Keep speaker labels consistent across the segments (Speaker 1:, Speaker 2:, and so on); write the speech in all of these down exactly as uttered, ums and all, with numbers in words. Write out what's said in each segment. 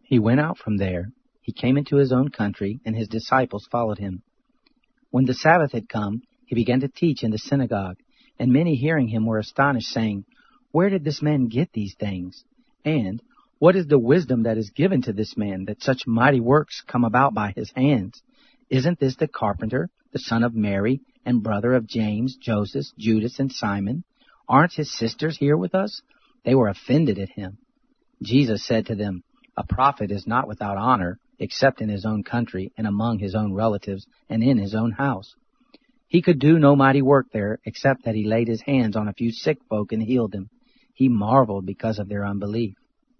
Speaker 1: He went out from there. He came into his own country, and his disciples followed him. When the Sabbath had come, he began to teach in the synagogue, and many hearing him were astonished, saying, "Where did this man get these things? And what is the wisdom that is given to this man, that such mighty works come about by his hands? Isn't this the carpenter, the son of Mary, and brother of James, Joseph, Judas, and Simon? Aren't his sisters here with us?" They were offended at him. Jesus said to them, "A prophet is not without honor, except in his own country, and among his own relatives, and in his own house." He could do no mighty work there, except that he laid his hands on a few sick folk and healed them. He marveled because of their unbelief.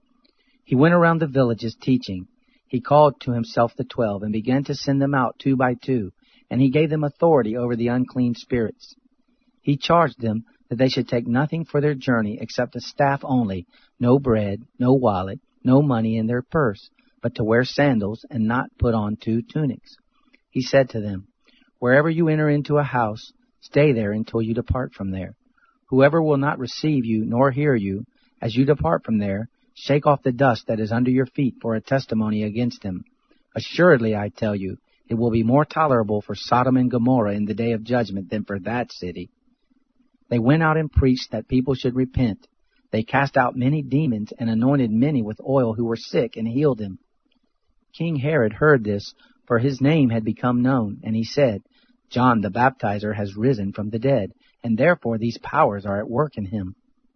Speaker 1: He went around the villages teaching. He called to himself the twelve, and began to send them out two by two, and he gave them authority over the unclean spirits. He charged them that they should take nothing for their journey except a staff only, no bread, no wallet, no money in their purse, but to wear sandals and not put on two tunics. He said to them, "Wherever you enter into a house, stay there until you depart from there. Whoever will not receive you nor hear you, as you depart from there, shake off the dust that is under your feet for a testimony against them. Assuredly, I tell you, it will be more tolerable for Sodom and Gomorrah in the day of judgment than for that city." They went out and preached that people should repent. They cast out many demons and anointed many with oil who were sick and healed them. King Herod heard this, for his name had become known, and he said, "John the Baptizer has risen from the dead, and therefore these powers are at work in him."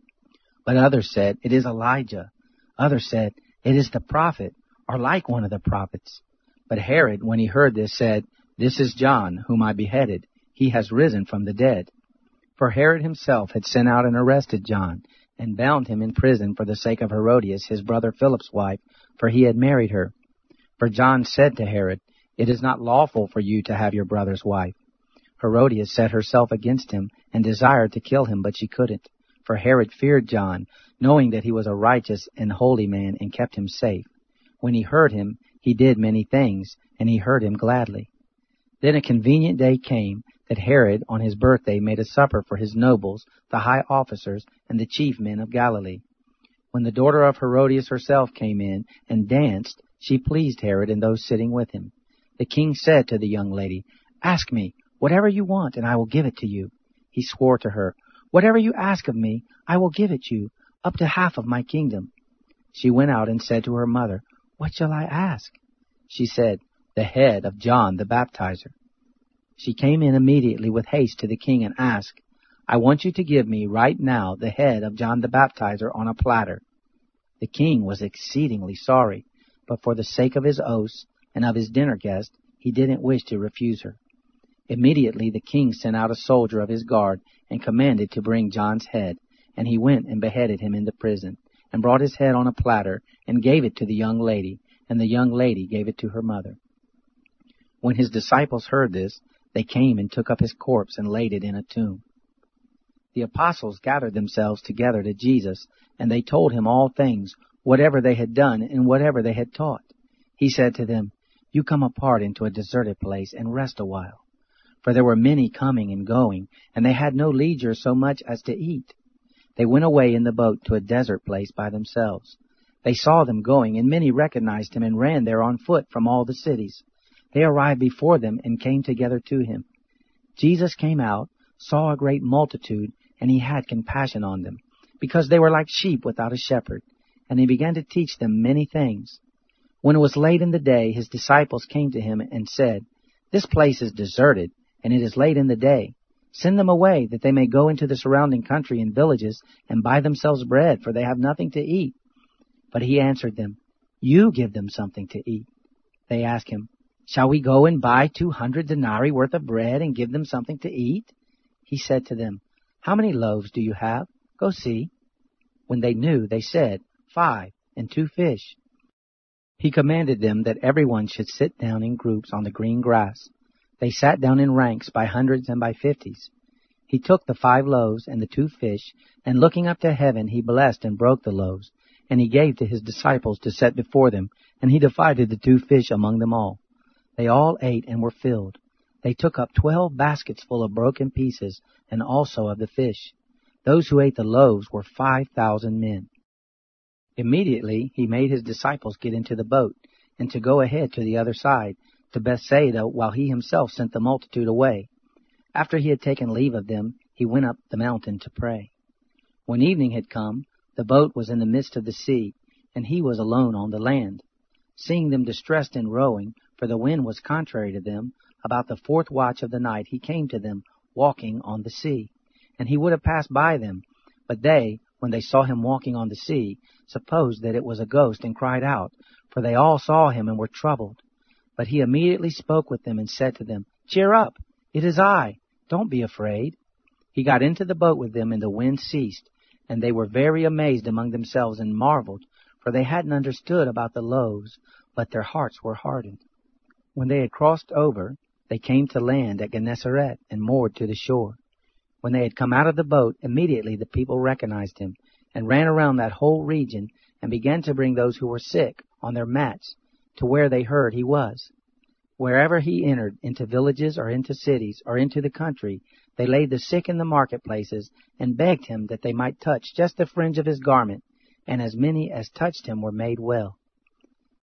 Speaker 1: But others said, "It is Elijah." Others said, "It is the prophet, or like one of the prophets." But Herod, when he heard this, said, "This is John, whom I beheaded. He has risen from the dead." For Herod himself had sent out and arrested John, and bound him in prison for the sake of Herodias, his brother Philip's wife, for he had married her. For John said to Herod, "It is not lawful for you to have your brother's wife." Herodias set herself against him, and desired to kill him, but she couldn't. For Herod feared John, knowing that he was a righteous and holy man, and kept him safe. When he heard him, he did many things, and he heard him gladly. Then a convenient day came, that Herod on his birthday made a supper for his nobles, the high officers, and the chief men of Galilee. When the daughter of Herodias herself came in and danced, she pleased Herod and those sitting with him. The king said to the young lady, "Ask me whatever you want, and I will give it to you." He swore to her, "Whatever you ask of me, I will give it you, up to half of my kingdom." She went out and said to her mother, "What shall I ask?" She said, "The head of John the Baptizer." She came in immediately with haste to the king and asked, "I want you to give me right now the head of John the Baptizer on a platter." The king was exceedingly sorry, but for the sake of his oaths and of his dinner guest, he didn't wish to refuse her. Immediately the king sent out a soldier of his guard and commanded to bring John's head, and he went and beheaded him in the prison, and brought his head on a platter, and gave it to the young lady, and the young lady gave it to her mother. When his disciples heard this, they came and took up his corpse and laid it in a tomb. The apostles gathered themselves together to Jesus, and they told him all things, whatever they had done and whatever they had taught. He said to them, "You come apart into a deserted place and rest a while." For there were many coming and going, and they had no leisure so much as to eat. They went away in the boat to a desert place by themselves. They saw them going, and many recognized him and ran there on foot from all the cities. They arrived before them and came together to him. Jesus came out, saw a great multitude, and he had compassion on them, because they were like sheep without a shepherd, and he began to teach them many things. When it was late in the day, his disciples came to him and said, "This place is deserted, and it is late in the day. Send them away, that they may go into the surrounding country and villages and buy themselves bread, for they have nothing to eat." But he answered them, "You give them something to eat." They asked him, "Shall we go and buy two hundred denarii worth of bread and give them something to eat?" He said to them, "How many loaves do you have? Go see." When they knew, they said, "Five, and two fish." He commanded them that everyone should sit down in groups on the green grass. They sat down in ranks by hundreds and by fifties. He took the five loaves and the two fish, and looking up to heaven, he blessed and broke the loaves, and he gave to his disciples to set before them, and he divided the two fish among them all. They all ate and were filled. They took up twelve baskets full of broken pieces, and also of the fish. Those who ate the loaves were five thousand men. Immediately he made his disciples get into the boat, and to go ahead to the other side, to Bethsaida, while he himself sent the multitude away. After he had taken leave of them, he went up the mountain to pray. When evening had come, the boat was in the midst of the sea, and he was alone on the land. Seeing them distressed in rowing, for the wind was contrary to them, about the fourth watch of the night he came to them, walking on the sea. And he would have passed by them, but they, when they saw him walking on the sea, supposed that it was a ghost, and cried out, for they all saw him and were troubled. But he immediately spoke with them and said to them, Cheer up, it is I, don't be afraid. He got into the boat with them, and the wind ceased, and they were very amazed among themselves and marveled, for they hadn't understood about the loaves, but their hearts were hardened. When they had crossed over, they came to land at Gennesaret and moored to the shore. When they had come out of the boat, immediately the people recognized him, and ran around that whole region, and began to bring those who were sick on their mats to where they heard he was. Wherever he entered, into villages or into cities or into the country, they laid the sick in the marketplaces, and begged him that they might touch just the fringe of his garment, and as many as touched him were made well.